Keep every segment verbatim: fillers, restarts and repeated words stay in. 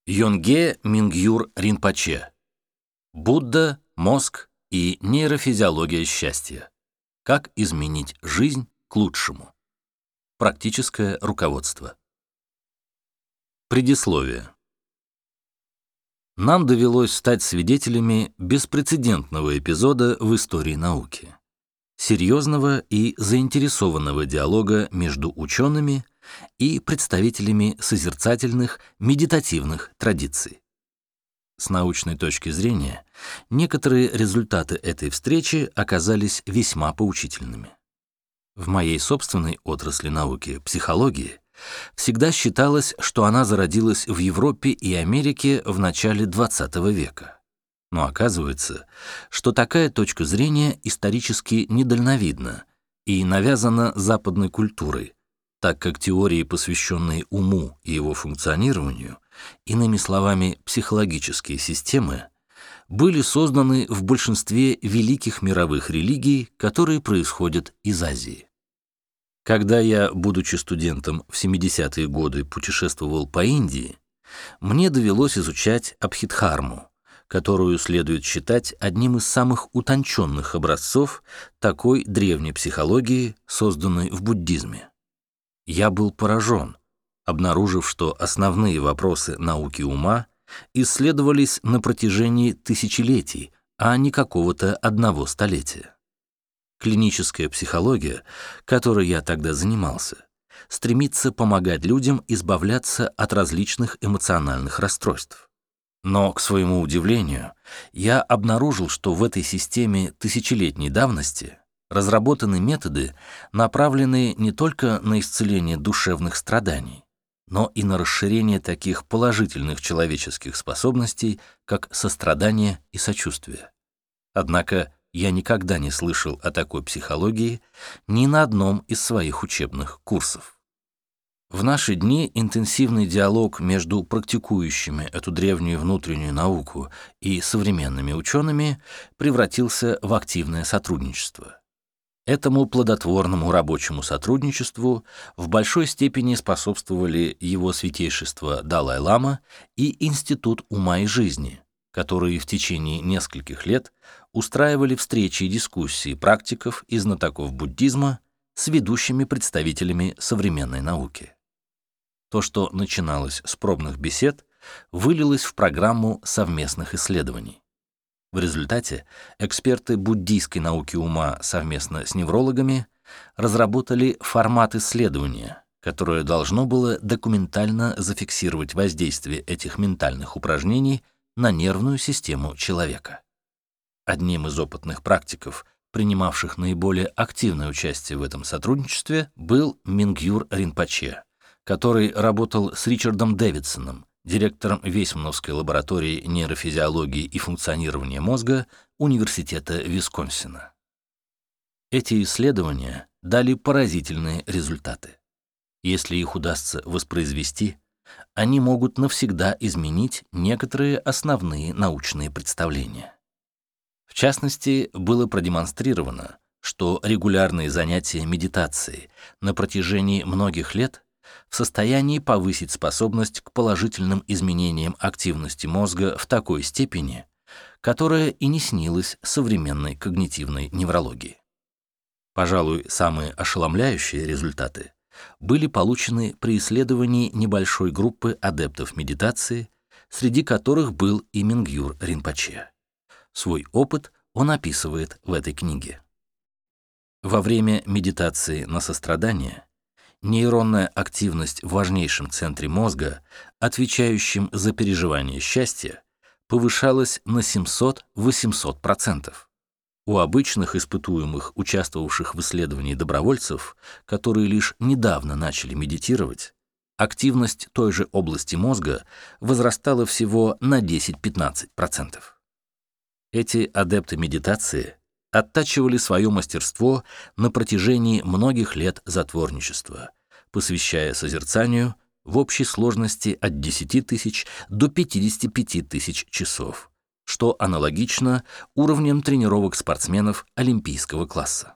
Йонге Мингюр Ринпоче. Будда, мозг и нейрофизиология счастья. Как изменить жизнь к лучшему. Практическое руководство. Предисловие. Нам довелось стать свидетелями беспрецедентного эпизода в истории науки. Серьезного и заинтересованного диалога между учеными и представителями созерцательных, медитативных традиций. С научной точки зрения, некоторые результаты этой встречи оказались весьма поучительными. В моей собственной отрасли науки, психологии, всегда считалось, что она зародилась в Европе и Америке в начале двадцатого века. Но оказывается, что такая точка зрения исторически недальновидна и навязана западной культурой, так как теории, посвященные уму и его функционированию, иными словами, психологические системы, были созданы в большинстве великих мировых религий, которые происходят из Азии. Когда я, будучи студентом, в семидесятые годы путешествовал по Индии, мне довелось изучать Абхидхарму, которую следует считать одним из самых утонченных образцов такой древней психологии, созданной в буддизме. Я был поражен, обнаружив, что основные вопросы науки ума исследовались на протяжении тысячелетий, а не какого-то одного столетия. Клиническая психология, которой я тогда занимался, стремится помогать людям избавляться от различных эмоциональных расстройств. Но, к своему удивлению, я обнаружил, что в этой системе тысячелетней давности разработаны методы, направленные не только на исцеление душевных страданий, но и на расширение таких положительных человеческих способностей, как сострадание и сочувствие. Однако я никогда не слышал о такой психологии ни на одном из своих учебных курсов. В наши дни интенсивный диалог между практикующими эту древнюю внутреннюю науку и современными учеными превратился в активное сотрудничество. Этому плодотворному рабочему сотрудничеству в большой степени способствовали его святейшество Далай-лама и Институт ума и жизни, которые в течение нескольких лет устраивали встречи и дискуссии практиков и знатоков буддизма с ведущими представителями современной науки. То, что начиналось с пробных бесед, вылилось в программу совместных исследований. В результате эксперты буддийской науки ума совместно с неврологами разработали формат исследования, которое должно было документально зафиксировать воздействие этих ментальных упражнений на нервную систему человека. Одним из опытных практиков, принимавших наиболее активное участие в этом сотрудничестве, был Мингюр Ринпоче, который работал с Ричардом Дэвидсоном, директором Вейсмановской лаборатории нейрофизиологии и функционирования мозга Университета Висконсина. Эти исследования дали поразительные результаты. Если их удастся воспроизвести, они могут навсегда изменить некоторые основные научные представления. В частности, было продемонстрировано, что регулярные занятия медитацией на протяжении многих лет в состоянии повысить способность к положительным изменениям активности мозга в такой степени, которая и не снилась современной когнитивной неврологии. Пожалуй, самые ошеломляющие результаты были получены при исследовании небольшой группы адептов медитации, среди которых был и Мингюр Ринпоче. Свой опыт он описывает в этой книге. Во время медитации на сострадание нейронная активность в важнейшем центре мозга, отвечающем за переживание счастья, повышалась на семьсот-восемьсот процентов. У обычных испытуемых, участвовавших в исследовании добровольцев, которые лишь недавно начали медитировать, активность той же области мозга возрастала всего на десять-пятнадцать процентов. Эти адепты медитации оттачивали свое мастерство на протяжении многих лет затворничества, посвящая созерцанию в общей сложности от десяти тысяч до пятидесяти пяти тысяч часов, что аналогично уровням тренировок спортсменов олимпийского класса.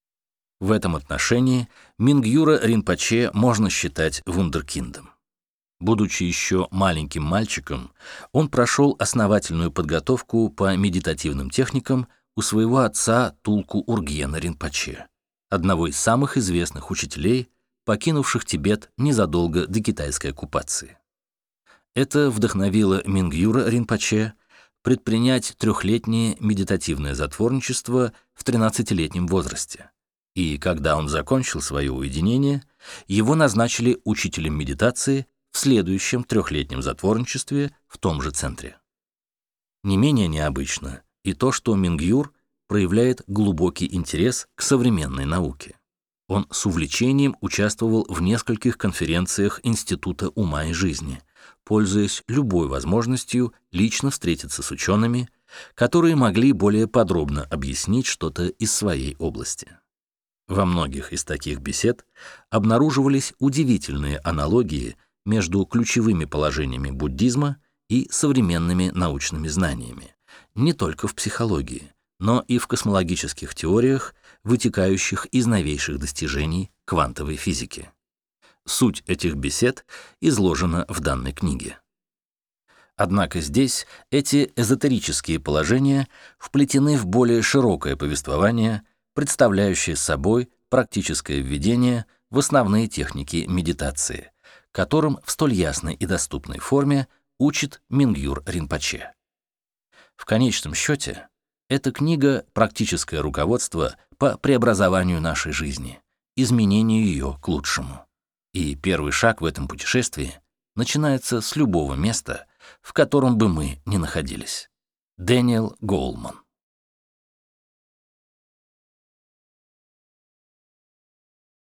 В этом отношении Мингюра Ринпоче можно считать вундеркиндом. Будучи еще маленьким мальчиком, он прошел основательную подготовку по медитативным техникам у своего отца Тулку Ургена Ринпоче, одного из самых известных учителей, покинувших Тибет незадолго до китайской оккупации. Это вдохновило Мингюра Ринпоче предпринять трехлетнее медитативное затворничество в тринадцатилетнем возрасте. И когда он закончил свое уединение, его назначили учителем медитации в следующем трехлетнем затворничестве в том же центре. Не менее необычно и то, что Мингюр проявляет глубокий интерес к современной науке. Он с увлечением участвовал в нескольких конференциях Института ума и жизни, пользуясь любой возможностью лично встретиться с учеными, которые могли более подробно объяснить что-то из своей области. Во многих из таких бесед обнаруживались удивительные аналогии между ключевыми положениями буддизма и современными научными знаниями, не только в психологии, но и в космологических теориях, вытекающих из новейших достижений квантовой физики. Суть этих бесед изложена в данной книге. Однако здесь эти эзотерические положения вплетены в более широкое повествование, представляющее собой практическое введение в основные техники медитации, которым в столь ясной и доступной форме учит Мингюр Ринпоче. В конечном счете, эта книга — практическое руководство по преобразованию нашей жизни, изменению ее к лучшему. И первый шаг в этом путешествии начинается с любого места, в котором бы мы ни находились. Дэниел Гоулман.